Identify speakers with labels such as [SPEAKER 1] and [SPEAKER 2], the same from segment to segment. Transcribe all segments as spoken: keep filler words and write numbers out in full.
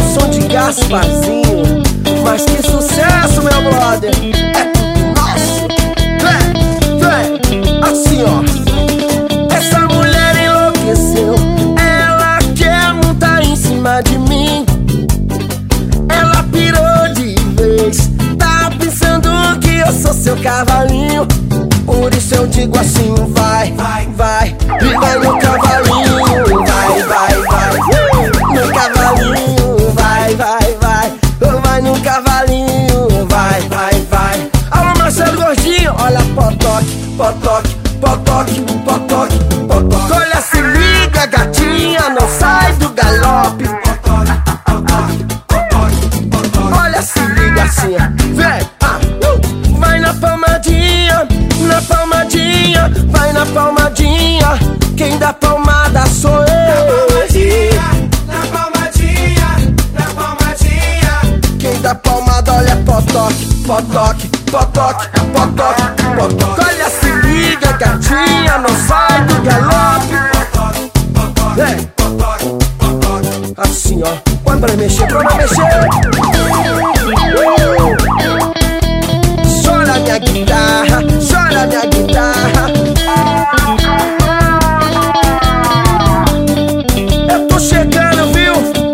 [SPEAKER 1] som de Gasparzinho. Mas que sucesso, meu brother, é tudo nosso. Vem, vem, assim ó. Essa mulher enlouqueceu, ela quer montar em cima de mim. Ela pirou de vez, tá pensando que eu sou seu cavalinho. Por isso eu digo assim, vai, vai, vai, e vai no cavalinho, vai, vai, vai, no cavalinho, vai, vai, vai, vai no cavalinho, vai, vai, vai. Alô, Marcelo Gordinho, olha potoque, potoque, potoque, potoque, potoque. Olha, se liga, gatinha, não sai do galope. Olha, se liga assim, vem, ah, uh. Vai na palmadinha, na palmadinha, vai na palmadinha. Quem dá palmada sou eu.
[SPEAKER 2] Na palmadinha, na palmadinha.
[SPEAKER 1] Quem dá palmada, olha, potoque, potoque, potoque, potoque, potoque. Olha, se liga, gatinha, não sai do galope. Vem, assim ó, põe pra mexer, põe pra mexer. Chora minha guitarra, chora minha guitarra. Eu tô chegando, viu?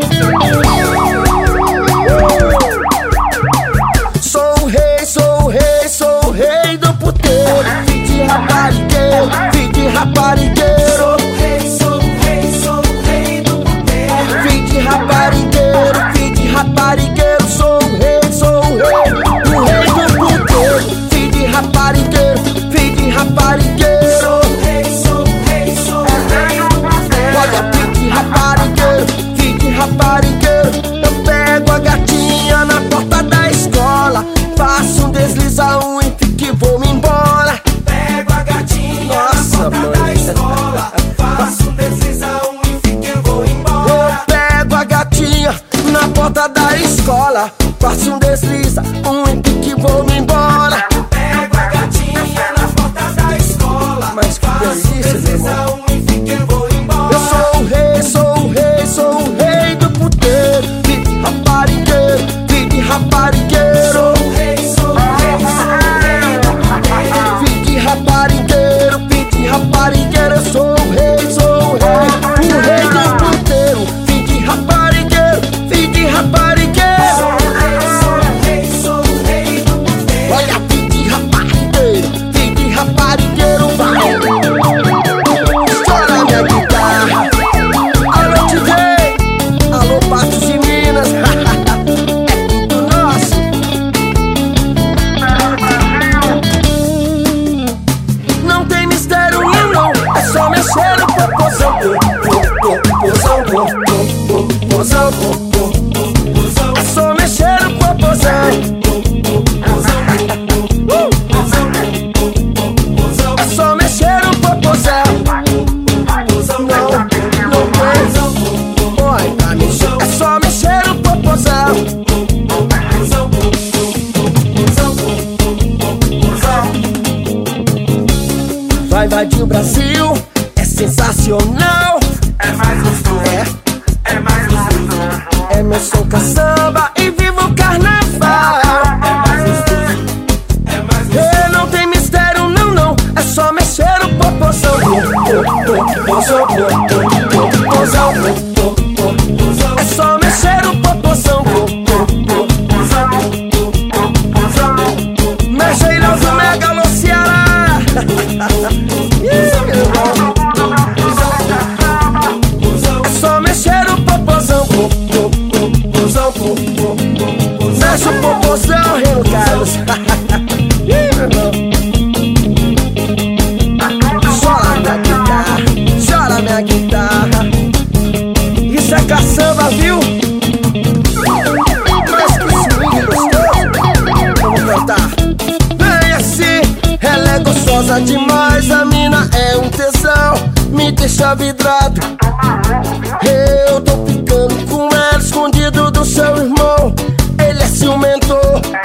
[SPEAKER 1] Sou o rei, sou o rei, sou o rei do puteiro. Filho de raparigueiro, filho de raparigueiro.
[SPEAKER 2] Sou o rei, sou o rei, sou o rei do puteiro.
[SPEAKER 1] Filho de raparigueiro, filho de raparigueiro. Sou o rei, sou o rei, o rei do puteiro. Filho de raparigueiro, filho de raparigueiro.
[SPEAKER 2] Sou o rei, sou o rei, sou o rei do puteiro.
[SPEAKER 1] Olha, filho de raparigueiro, filho de raparigueiro. Eu pego a gatinha na porta da escola, faço um desliza um e fico e vou-me embora.
[SPEAKER 2] Pego a gatinha
[SPEAKER 1] Nossa,
[SPEAKER 2] na porta
[SPEAKER 1] mãe.
[SPEAKER 2] da escola, faço um desliza um e fico e vou
[SPEAKER 1] Eu
[SPEAKER 2] embora.
[SPEAKER 1] pego a gatinha na porta da escola, faço um desliza um e fico e vou-me embora.
[SPEAKER 2] Pego a gatinha na porta da escola,
[SPEAKER 1] Mas que
[SPEAKER 2] faço um
[SPEAKER 1] delícia, meu
[SPEAKER 2] desliza
[SPEAKER 1] irmão.
[SPEAKER 2] um e fico e vou embora.
[SPEAKER 1] Eu sou o rei, sou o rei, sou o rei do puteiro. Filho de raparigueiro, filho de raparigueiro.
[SPEAKER 2] Sou o rei, sou o rei, sou o rei do puteiro.
[SPEAKER 1] Filho de raparigueiro, filho de raparigueiro. Eu sou o rei, sou o rei, o rei do puteiro. Filho de raparigueiro, filho de raparigueiro.
[SPEAKER 2] Sou o rei, sou o rei, sou o rei do puteiro.
[SPEAKER 1] Olha, filho de raparigueiro, filho de raparigueiro, vai. Chora minha guitarra. Alô, T J, alô, Patos de Minas. É tudo nosso. Não tem mistério nenhum, é só mexer no popozão. Popozão, popozão, popozão. É só mexer no popozão. É só mexer no popozão. Não, não tem. Oi, pra mexer. É só mexer no popozão. Vai invadir o Brasil, é sensacional.
[SPEAKER 2] É mais gostoso,
[SPEAKER 1] É,
[SPEAKER 2] é mais gostoso.
[SPEAKER 1] é meu som caçamba e viva o carnaval.
[SPEAKER 2] É mais gostoso, é mais gostoso.
[SPEAKER 1] E não tem mistério, não, não. É só mexer o popozão. Popozão, popozão, popozão. É só mexer o popozão. Mexeiroso Mega Alô Ceará. Ih, meu irmão. É só mexer o popozão. Popozão, popozão. Mexe o popozão, Reno Carlos. Ih, meu irmão. Chora minha guitarra, chora minha guitarra. Isso é caçamba, viu? Mas que swing gostoso. Vamos cantar. Vem assim, ela é gostosa demais. A mina é um tesão, me deixa vidrado. Eu tô ficando com ela escondido do seu irmão. Ele é ciumento.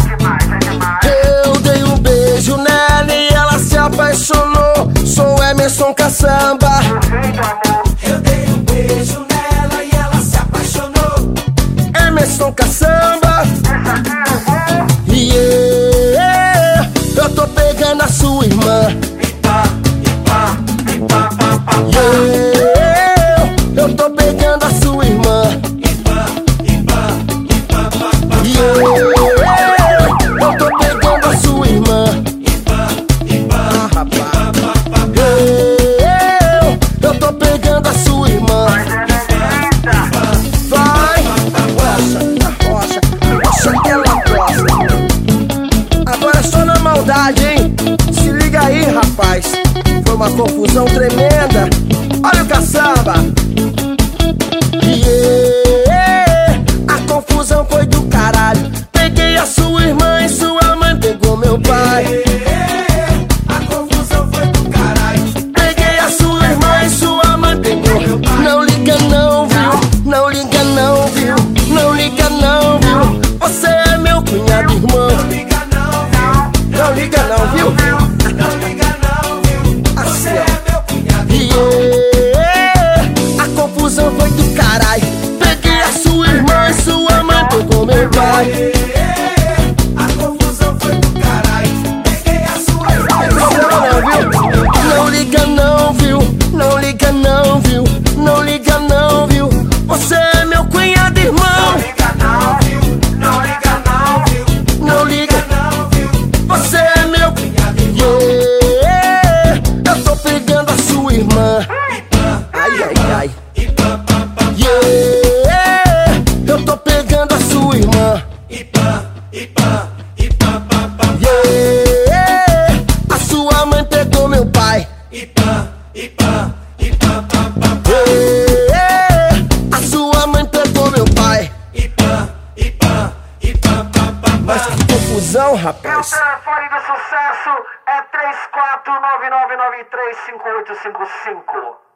[SPEAKER 1] Eu dei um beijo nela e ela se apaixonou. Sou Emerson Caçamba.
[SPEAKER 2] Eu dei um beijo nela e ela se apaixonou.
[SPEAKER 1] pai.
[SPEAKER 2] A confusão foi do caralho. Peguei a sua irmã.
[SPEAKER 1] Não liga não, viu? Não liga não, viu? Não liga não, viu? Você é meu cunhado irmão.
[SPEAKER 2] Não liga não, viu? Não liga não, viu?
[SPEAKER 1] Não liga
[SPEAKER 2] não, viu?
[SPEAKER 1] Você é meu cunhado irmão. Yeah, eu tô pegando a sua irmã. Ai, ai, ai. Yeah, eu tô pegando a sua irmã. Yeah, a sua mãe pegou meu pai. Yeah, a sua mãe pegou meu pai. Mas que confusão,
[SPEAKER 3] Meu
[SPEAKER 1] rapaz.
[SPEAKER 3] telefone do sucesso é três quatro nove nove nove três cinco oito cinco cinco.